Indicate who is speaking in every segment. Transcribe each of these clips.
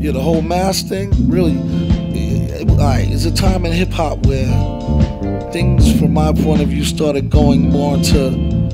Speaker 1: Yeah, the whole mask thing, really. Alright, it's a time in hip hop where things, from my point of view, started going more into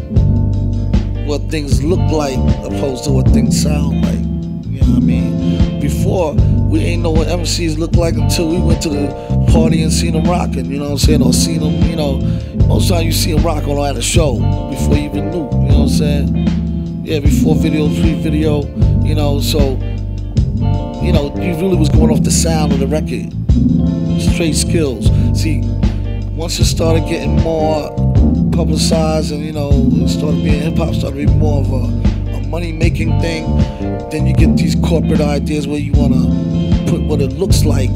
Speaker 1: what things look like opposed to what things sound like. You know what I mean? Before, we ain't know what MCs look like until we went to the party and seen them rocking, you know what I'm saying? Or seen them, you know, most time you see them rocking at a show before you even knew, you know what I'm saying? Yeah, before video, pre-video, you know, so, you know, you really was going off the sound of the record, straight skills. See, once it started getting more publicized and, you know, it started being, hip-hop started being more of a money-making thing, then you get these corporate ideas where you want to put what it looks like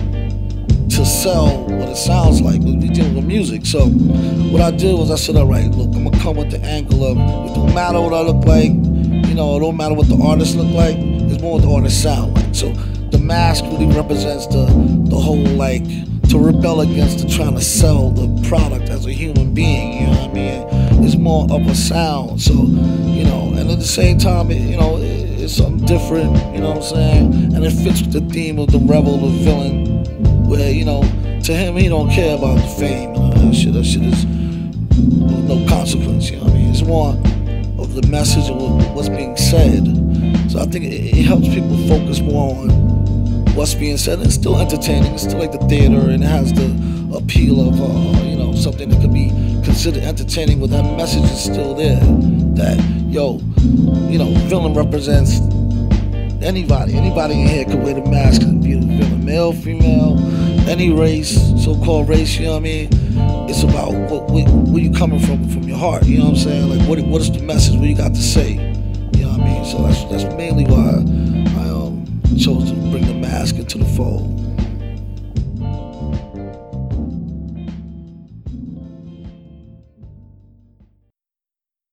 Speaker 1: to sell what it sounds like. But we dealing with music, so what I did was I said, all right, look, I'm gonna come with the angle of it don't matter what I look like, you know, it don't matter what the artists look like, it's more what the artists sound like. So the mask really represents the whole, like, to rebel against the trying to sell the product as a human being, you know what I mean? It's more of a sound, so, you know, and at the same time, it's something different, you know what I'm saying? And it fits with the theme of the rebel, the villain, where, you know, to him, he don't care about the fame, you know, that shit is no consequence, you know what I mean? It's more of the message of what's being said. So I think it helps people focus more on what's being said. It's still entertaining, it's still like the theater, and it has the appeal of, you know, something that could be considered entertaining, but that message is still there, that, yo, you know, villain represents anybody in here could wear the mask and be the villain, male, female, any race, so-called race, you know what I mean? It's about where you coming from your heart, you know what I'm saying? Like, what is the message, what you got to say, you know what I mean? So that's mainly why I chose to bring the mask into the fold.